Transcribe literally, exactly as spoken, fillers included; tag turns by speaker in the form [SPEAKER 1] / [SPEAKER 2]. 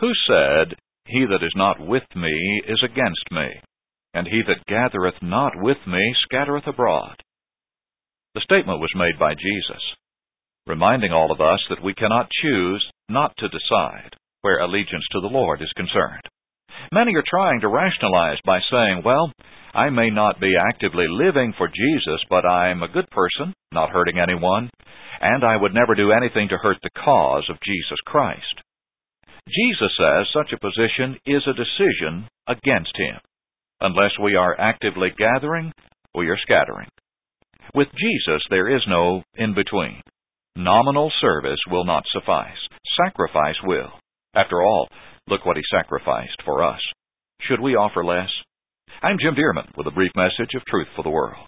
[SPEAKER 1] Who said, He that is not with me is against me, and he that gathereth not with me scattereth abroad? The statement was made by Jesus, reminding all of us that we cannot choose not to decide where allegiance to the Lord is concerned. Many are trying to rationalize by saying, well, I may not be actively living for Jesus, but I'm a good person, not hurting anyone, and I would never do anything to hurt the cause of Jesus Christ. Jesus says such a position is a decision against Him. Unless we are actively gathering, we are scattering. With Jesus, there is no in-between. Nominal service will not suffice. Sacrifice will. After all, look what He sacrificed for us. Should we offer less? I'm Jim Dearman with a brief message of truth for the world.